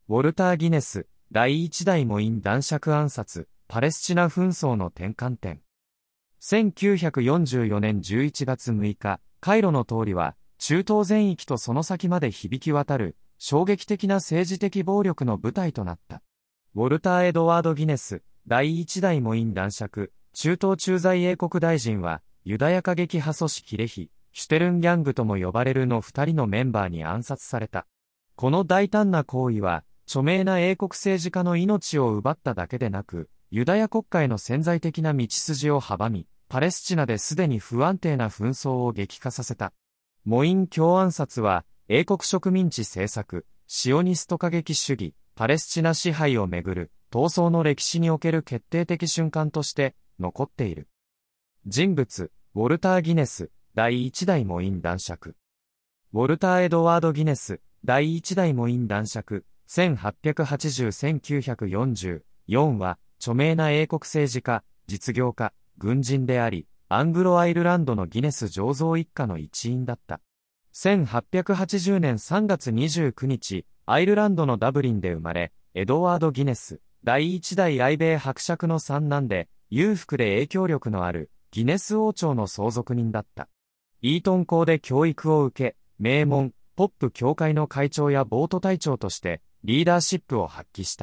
ウォルター・ギネス、第一代モイン男爵暗殺、パレスチナ紛争の転換点。1944年11月6日、カイロの通りは、中東全域とその先まで響き渡る、衝撃的な政治的暴力の舞台となった。ウォルター・エドワード・ギネス、第一代モイン男爵、中東駐在英国大臣は、ユダヤ過激派組織レヒ、シュテルンギャングとも呼ばれるの2人のメンバーに暗殺された。この大胆な行為は、著名な英国政治家の命を奪っただけでなく、ユダヤ国家への潜在的な道筋を阻み、パレスチナですでに不安定な紛争を激化させた。モイン凶暗殺は、英国植民地政策、シオニスト過激主義、パレスチナ支配をめぐる、闘争の歴史における決定的瞬間として、残っている。人物、ウォルター・ギネス、第一代モイン男爵。ウォルター・エドワード・ギネス、第一代モイン男爵、1880-1944は、著名な英国政治家、実業家、軍人であり、アングロアイルランドのギネス醸造一家の一員だった。1880年3月29日、アイルランドのダブリンで生まれ、エドワード・ギネス、第一代愛米伯爵の三男で、裕福で影響力のある、ギネス王朝の相続人だった。イートン校で教育を受け、名門、ポップ協会の会長やボート隊長として、リーダーシップを発揮した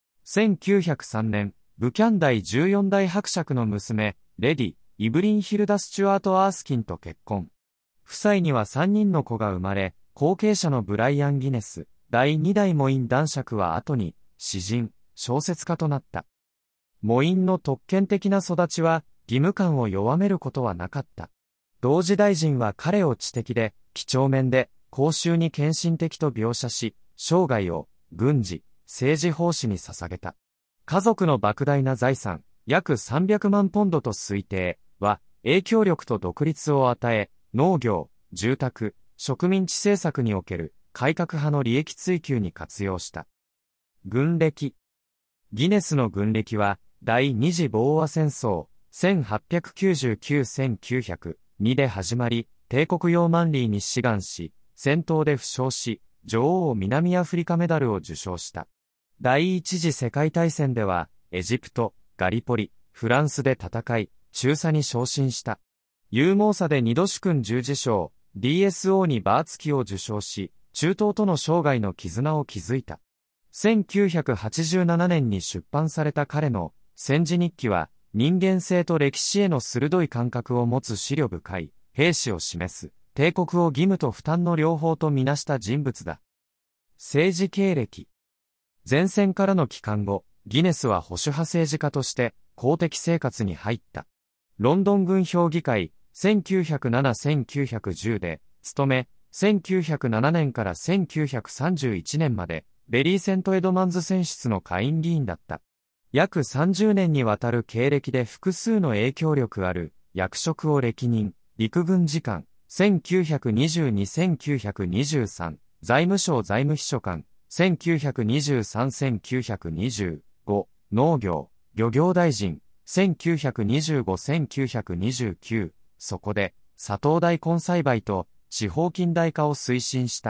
。1903年、ブキャン第14代伯爵の娘、レディ、イブリン・ヒルダ・スチュアート・アースキンと結婚。夫妻には3人の子が生まれ、後継者のブライアン・ギネス、第2代モイン男爵は後に、詩人、小説家となった。モインの特権的な育ちは、義務感を弱めることはなかった。同時大臣は彼を知的で、几帳面で、公衆に献身的と描写し、生涯を、軍事、政治奉仕に捧げた。家族の莫大な財産、約300万ポンドと推定は、影響力と独立を与え、農業、住宅、植民地政策における改革派の利益追求に活用した。軍歴。ギネスの軍歴は、第二次ボーア戦争、1899-1902で始まり、帝国用マンリーに志願し、戦闘で負傷し、女王南アフリカメダルを受賞した。第一次世界大戦では、エジプト、ガリポリ、フランスで戦い、中佐に昇進した。勇猛さで2度主勲十字章、DSO にバーツキを受賞し、中東との生涯の絆を築いた。1987年に出版された彼の戦時日記は、人間性と歴史への鋭い感覚を持つ思慮深い兵士を示す、帝国を義務と負担の両方とみなした人物だ。政治経歴。前線からの帰還後、ギネスは保守派政治家として公的生活に入った。ロンドン軍評議会、1907-1910で務め、1907年から1931年まで、ベリー・セント・エドマンズ選出の下院議員だった。約30年にわたる経歴で複数の影響力ある役職を歴任、陸軍次官、1922-1923、財務省財務秘書官、1923-1925、農業、漁業大臣、1925-1929、そこで、砂糖大根栽培と地方近代化を推進した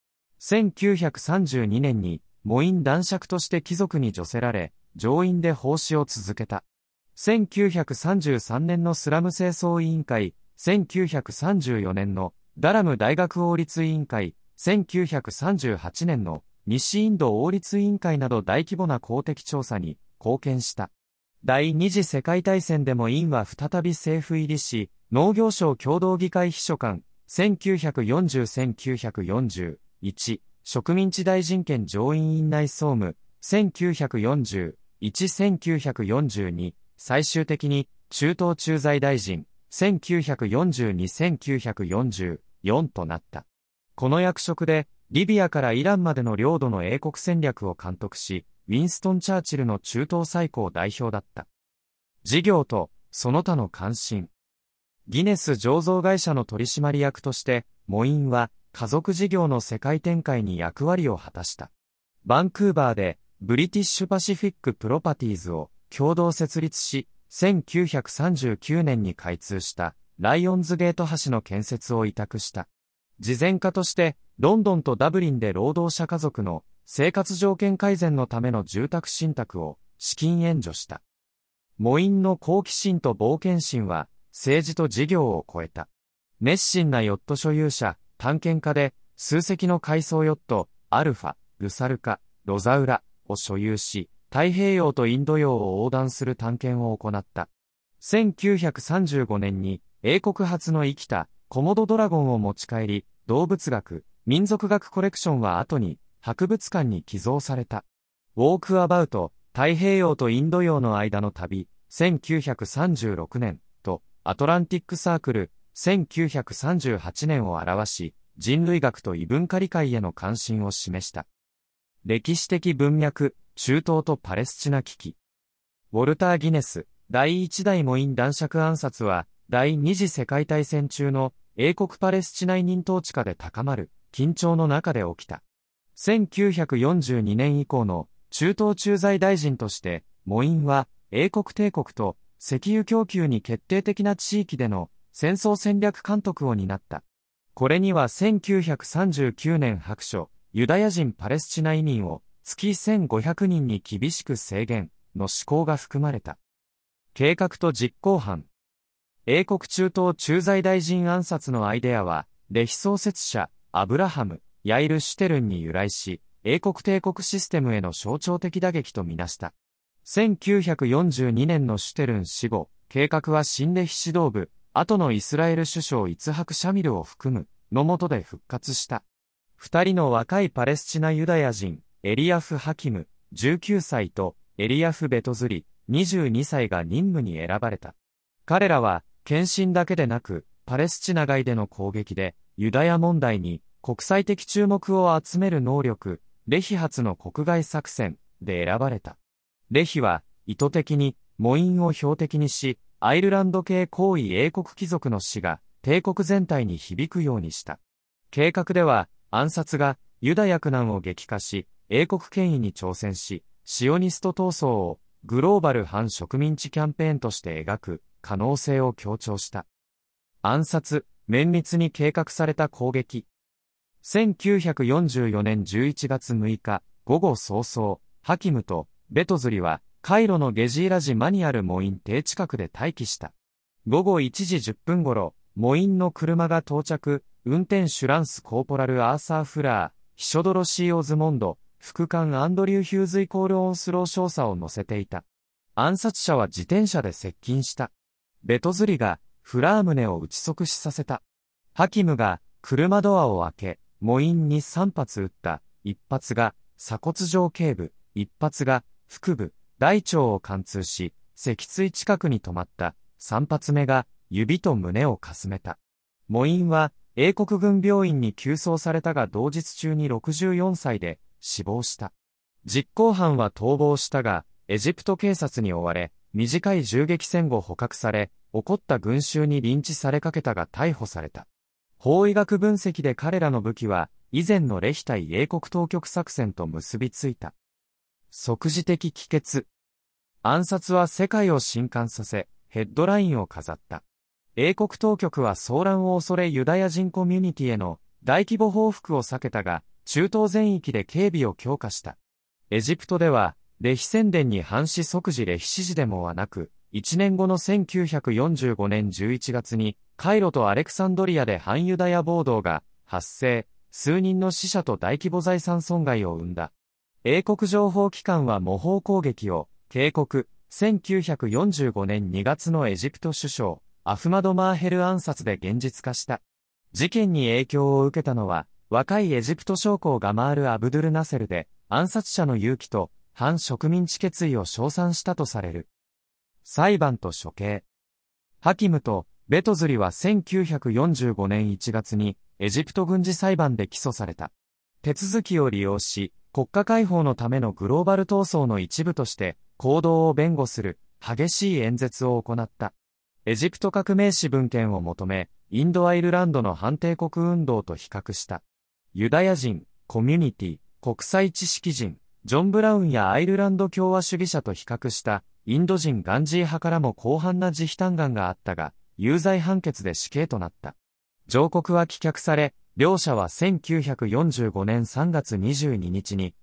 。1932年に、モイン男爵として貴族に叙せられ、上院で奉仕を続けた。1933年のスラム清掃委員会、1934年のダラム大学王立委員会、1938年の西インド王立委員会など大規模な公的調査に貢献した。第二次世界大戦でも院は再び政府入りし、農業省共同議会秘書官、1940-1941、植民地大臣兼上院院内総務、1941-1942、最終的に中東駐在大臣、1942-1944となった。この役職で、リビアからイランまでの領土の英国戦略を監督し、ウィンストン・チャーチルの中東最高代表だった。事業と、その他の関心。ギネス醸造会社の取締役として、モインは、家族事業の世界展開に役割を果たした。バンクーバーで、ブリティッシュ・パシフィック・プロパティーズを共同設立し、1939年に開通した、ライオンズゲート橋の建設を委託した。慈善家として、ロンドンとダブリンで労働者家族の生活条件改善のための住宅信託を資金援助した。モインの好奇心と冒険心は政治と事業を超えた。熱心なヨット所有者、探検家で数隻の回送ヨット、アルファ、ルサルカ、ロザウラを所有し、太平洋とインド洋を横断する探検を行った。1935年に英国初の生きたコモドドラゴンを持ち帰り、動物学、民族学コレクションは後に博物館に寄贈された。ウォークアバウト、太平洋とインド洋の間の旅、1936年とアトランティックサークル、1938年を表し、人類学と異文化理解への関心を示した。歴史的文脈、中東とパレスチナ危機。ウォルター・ギネス、第一代モイン男爵暗殺は、第二次世界大戦中の英国パレスチナ移民統治下で高まる緊張の中で起きた。1942年以降の中東駐在大臣として、モインは英国帝国と石油供給に決定的な地域での戦争戦略監督を担った。これには1939年白書、ユダヤ人パレスチナ移民を月1500人に厳しく制限の施行が含まれた。計画と実行犯。英国中東駐在大臣暗殺のアイデアは、レヒ創設者、アブラハム、ヤイル・シュテルンに由来し、英国帝国システムへの象徴的打撃とみなした。1942年のシュテルン死後、計画は新レヒ指導部、後のイスラエル首相イツハク・シャミルを含む、の下で復活した。二人の若いパレスチナユダヤ人、エリアフ・ハキム、19歳と、エリアフ・ベトズリ、22歳が任務に選ばれた。彼らは、献身だけでなく、パレスチナ外での攻撃で、ユダヤ問題に国際的注目を集める能力、レヒ発の国外作戦で選ばれた。レヒは、意図的に、モインを標的にし、アイルランド系高位英国貴族の死が、帝国全体に響くようにした。計画では、暗殺が、ユダヤ苦難を激化し、英国権威に挑戦し、シオニスト闘争を、グローバル反植民地キャンペーンとして描く、可能性を強調した。暗殺、綿密に計画された攻撃。1944年11月6日、午後早々、ハキムとベトズリは、カイロのゲジーラジマニアルモイン邸近くで待機した。午後1時10分頃、モインの車が到着、運転手ランスコーポラルアーサー・フラー、秘書ドロシー・オズモンド、副官アンドリュー・ヒューズイコール・オンスロー少佐を乗せていた。暗殺者は自転車で接近した。ベトズリがフラームネを打ち即死させた。ハキムが車ドアを開け、モインに3発撃った。1発が鎖骨上頸部、1発が腹部、大腸を貫通し、脊椎近くに止まった。3発目が指と胸をかすめた。モインは英国軍病院に急送されたが同日中に64歳で死亡した。実行犯は逃亡したが、エジプト警察に追われ、短い銃撃戦後捕獲され、怒った群衆にリンチされかけたが逮捕された。法医学分析で彼らの武器は、以前のレヒ対英国当局作戦と結びついた。即時的帰結。暗殺は世界を震撼させ、ヘッドラインを飾った。英国当局は騒乱を恐れユダヤ人コミュニティへの大規模報復を避けたが、中東全域で警備を強化した。エジプトでは、レヒ宣伝に反し即時レヒ支持デモはなく、1年後の1945年11月に、カイロとアレクサンドリアで反ユダヤ暴動が発生、数人の死者と大規模財産損害を生んだ。英国情報機関は模倣攻撃を警告、1945年2月のエジプト首相、アフマド・マーヘル暗殺で現実化した。事件に影響を受けたのは、若いエジプト将校ガマール・アブドゥル・ナセルで、暗殺者の勇気と反植民地決意を称賛したとされる。裁判と処刑。ハキムとベトズリは1945年1月にエジプト軍事裁判で起訴された。手続きを利用し、国家解放のためのグローバル闘争の一部として行動を弁護する激しい演説を行った。エジプト革命史文献を求め、インドアイルランドの反帝国運動と比較した。ユダヤ人、コミュニティ、国際知識人、ジョン・ブラウンやアイルランド共和主義者と比較したインド人ガンジー派からも広範な自費嘆願があったが、有罪判決で死刑となった。上告は棄却され、両者は1945年3月22日に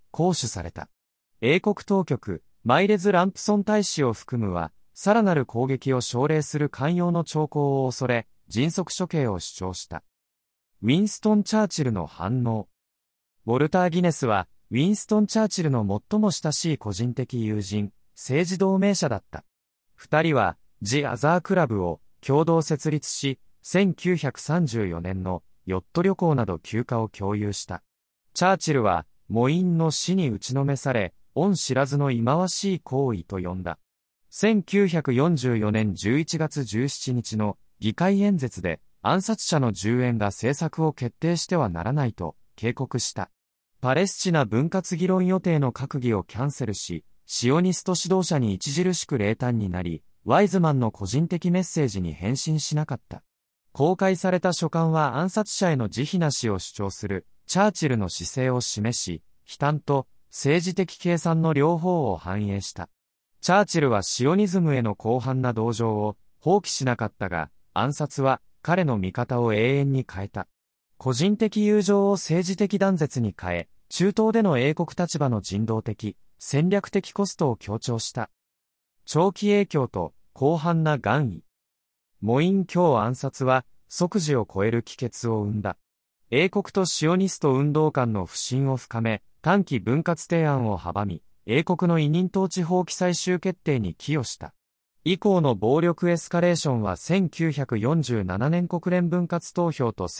行使された。英国当局、マイレズ・ランプソン大使を含むは、さらなる攻撃を奨励する寛容の兆候を恐れ、迅速処刑を主張した。ウィンストン・チャーチルの反応。ウォルター・ギネスは、ウィンストン・チャーチルの最も親しい個人的友人、政治同盟者だった。二人は、ジ・アザークラブを共同設立し、1934年のヨット旅行など休暇を共有した。チャーチルは、モインの死に打ちのめされ、恩知らずの忌まわしい行為と呼んだ。1944年11月17日の議会演説で、暗殺者の10円が政策を決定してはならないと警告した。パレスチナ分割議論予定の閣議をキャンセルし、シオニスト指導者に著しく冷淡になり、ワイズマンの個人的メッセージに返信しなかった。公開された書簡は暗殺者への慈悲なしを主張するチャーチルの姿勢を示し、悲嘆と政治的計算の両方を反映した。チャーチルはシオニズムへの広範な同情を放棄しなかったが、暗殺は彼の見方を永遠に変えた。個人的友情を政治的断絶に変え、中東での英国立場の人道的、戦略的コストを強調した。長期影響と広範な含意。モイン教暗殺は即時を超える帰結を生んだ。英国とシオニスト運動間の不信を深め、短期分割提案を阻み、英国の委任統治法規最終決定に寄与した。以降の暴力エスカレーションは1947年国連分割投票と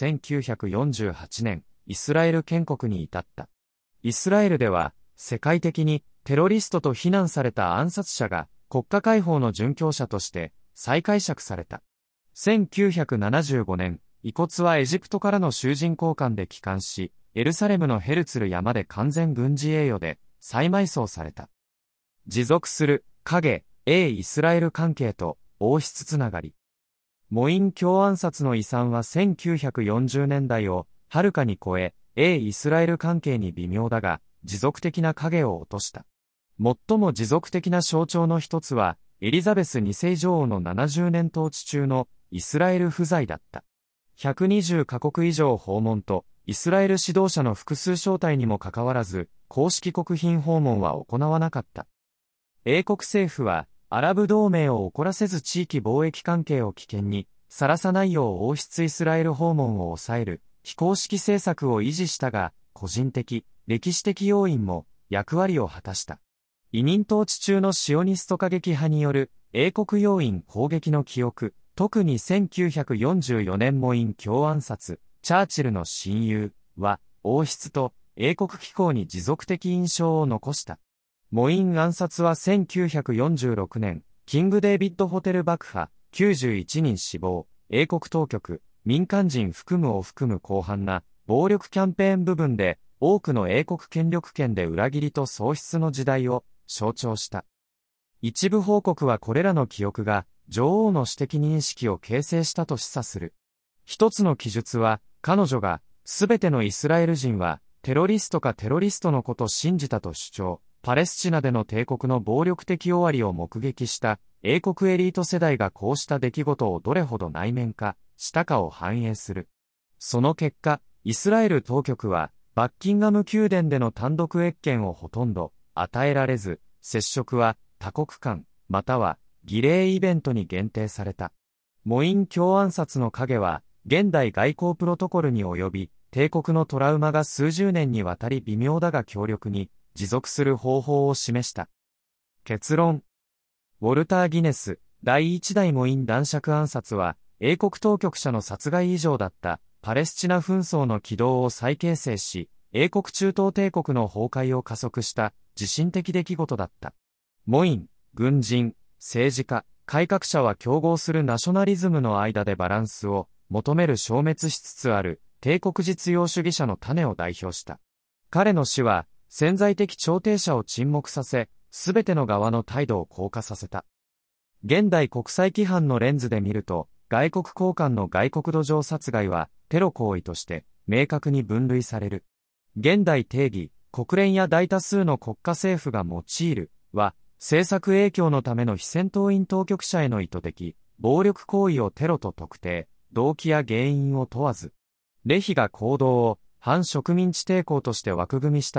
1948年イスラエル建国に至った。イスラエルでは世界的にテロリストと非難された暗殺者が国家解放の殉教者として再解釈された。1975年、遺骨はエジプトからの囚人交換で帰還し、エルサレムのヘルツル山で完全軍事栄誉で再埋葬された。持続する影、イスラエル関係と王室つながり。モイン教暗殺の遺産は1940年代をはるかに超え、イスラエル関係に微妙だが、持続的な影を落とした。最も持続的な象徴の一つは、エリザベス2世女王の70年統治中のイスラエル不在だった。120カ国以上訪問と、イスラエル指導者の複数招待にもかかわらず、公式国賓訪問は行わなかった。英国政府は、アラブ同盟を怒らせず地域貿易関係を危険にさらさないよう王室イスラエル訪問を抑える非公式政策を維持したが、個人的、歴史的要因も役割を果たした。委任統治中のシオニスト過激派による英国要因攻撃の記憶、特に1944年モイン教暗殺、チャーチルの親友は王室と英国機構に持続的印象を残した。モイン暗殺は1946年、キングデービッドホテル爆破、91人死亡、英国当局、民間人を含む広範な暴力キャンペーン部分で、多くの英国権力圏で裏切りと喪失の時代を象徴した。一部報告はこれらの記憶が女王の私的認識を形成したと示唆する。一つの記述は、彼女がすべてのイスラエル人はテロリストかテロリストのことを信じたと主張。パレスチナでの帝国の暴力的終わりを目撃した英国エリート世代がこうした出来事をどれほど内面化したかを反映する。その結果、イスラエル当局はバッキンガム宮殿での単独謁見をほとんど与えられず、接触は多国間または儀礼イベントに限定された。モイン教暗殺の影は現代外交プロトコルに及び、帝国のトラウマが数十年にわたり微妙だが強力に持続する方法を示した。結論。ウォルター・ギネス、第一代モイン男爵暗殺は、英国当局者の殺害以上だったパレスチナ紛争の軌道を再形成し、英国中東帝国の崩壊を加速した自身的出来事だった。モイン、軍人、政治家、改革者は競合するナショナリズムの間でバランスを求める消滅しつつある帝国実用主義者の種を代表した。彼の死は、潜在的調停者を沈黙させ、すべての側の態度を硬化させた。現代国際規範のレンズで見ると、外国高官の外国土壌殺害はテロ行為として明確に分類される。現代定義、国連や大多数の国家政府が用いるは、政策影響のための非戦闘員当局者への意図的、暴力行為をテロと特定、動機や原因を問わず。レヒが行動を反植民地抵抗として枠組みしたが、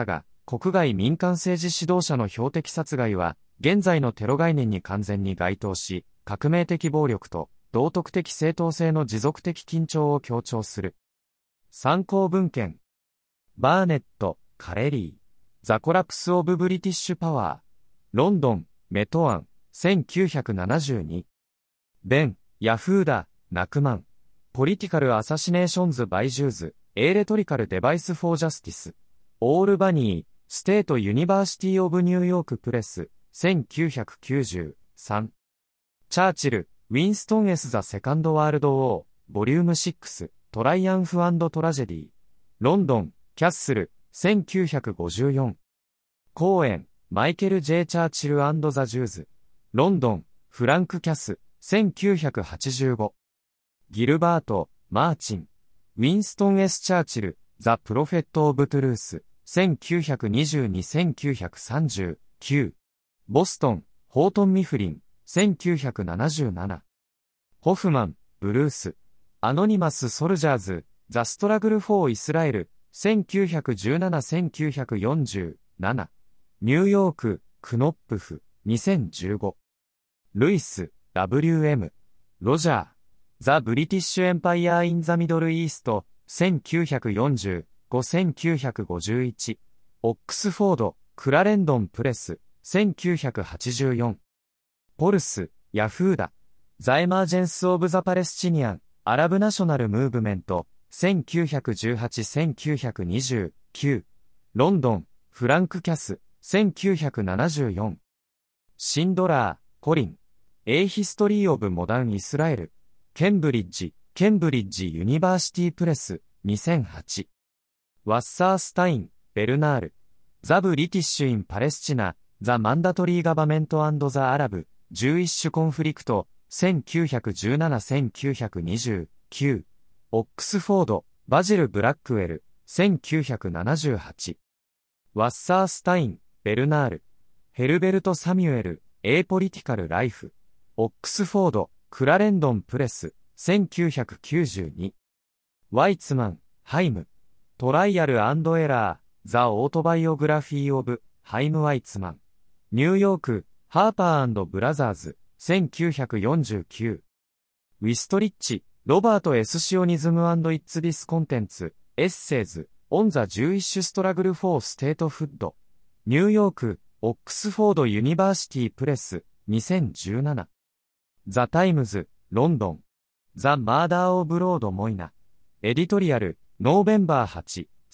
国外民間政治指導者の標的殺害は、現在のテロ概念に完全に該当し、革命的暴力と道徳的正当性の持続的緊張を強調する。参考文献。バーネット、カレリー。ザ・コラプス・オブ・ブリティッシュ・パワー。ロンドン、メトアン、1972。ベン、ヤフーダ、ナクマン。ポリティカル・アサシネーションズ・バイ・ジューズ、エーレトリカル・デバイス・フォー・ジャスティス。オールバニー、ステート・ユニバーシティ・オブ・ニューヨーク・プレス、1993。チャーチル、ウィンストン・S・ザ・セカンド・ワールド・ウォー、ボリューム6、トライアンフ&トラジェディ。ロンドン、キャッスル、1954。コーエン、マイケル・ J ・チャーチル&ザ・ジューズ。ロンドン、フランク・キャス、1985。ギルバート・マーチン。ウィンストン・ S ・チャーチル、ザ・プロフェット・オブ・トゥルース、1922-1939。ボストン、ホートン・ミフリン、1977。ホフマン、ブルース。アノニマス・ソルジャーズ、ザ・ストラグル・フォー・イスラエル、1917-1947。ニューヨーク、クノップフ、2015。ルイス、W.M. ロジャー。ザ・ブリティッシュ・エンパイアー・イン・ザ・ミドル・イースト、1945-1951。オックスフォード、クラレンドン・プレス、1984。ポルス、ヤフーダ。ザ・エマージェンス・オブ・ザ・パレスチニアン、アラブ・ナショナル・ムーブメント、1918-1929。ロンドン、フランク・キャス、1974。シンドラー、コリン。A History of Modern Israel。ケンブリッジユニバーシティプレス、2008。ワッサースタイン、ベルナール。ザ・ブリティッシュ・イン・パレスチナ、ザ・マンダトリー・ガバメント・ザ・アラブ、11種コンフリクト、1917-1929。オックスフォード、バジル・ブラックウェル、1978。ワッサースタイン、ベルナール。ヘルベルト・サミュエル、A Political Life。オックスフォード、クラレンドン・プレス、1992。ワイツマン、ハイム。トライアル&エラー、ザ・オートバイオグラフィー・オブ、ハイム・ワイツマン。ニューヨーク、ハーパー&ブラザーズ、1949。ウィストリッチ、ロバート・エスシオニズム&イッツ・ディスコンテンツ、エッセイズ、オン・ザ・ジューイッシュ・ストラグル・フォー・ステート・フッド。ニューヨーク、オックスフォード・ユニバーシティ・プレス、2017。ザ・タイムズ、ロンドン。ザ・マーダー・オブ・ロード・モイナ。エディトリアル、ノーベンバー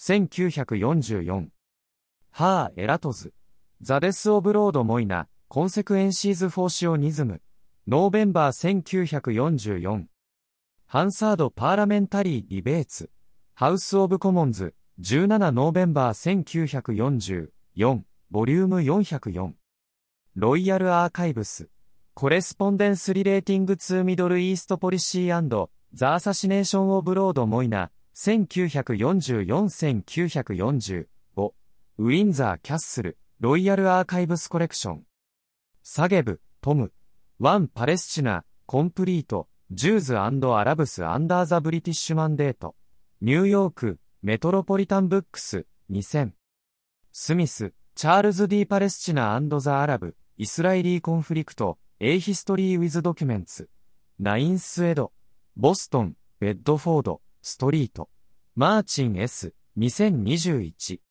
8、1944。ハー・エラトズ。ザ・デス・オブ・ロード・モイナ、コンセクエンシーズ・フォーシオニズム。ノーベンバー1944。ハンサード・パーラメンタリー・ディベーツ。ハウス・オブ・コモンズ、17ノーベンバー1944、ボリューム404。ロイヤル・アーカイブス。コレスポンデンス・リレーティング・ツー・ミドル・イースト・ポリシー&ザ・アサシネーション・オブ・ロード・モイナ、1944-1945。ウィンザー・キャッスル、ロイヤル・アーカイブス・コレクション。サゲブ、トム。ワン・パレスチナ、コンプリート、ジューズ&アラブス・アンダー・ザ・ブリティッシュ・マンデート。ニューヨーク、メトロポリタン・ブックス、2000。スミス、チャールズ・ディ・パレスチナ&ザ・アラブ、イスラエリー・コンフリクト、A History with Documents。ナインス・エド。ボストン、ベッドフォード、ストリート。マーチン S、2021。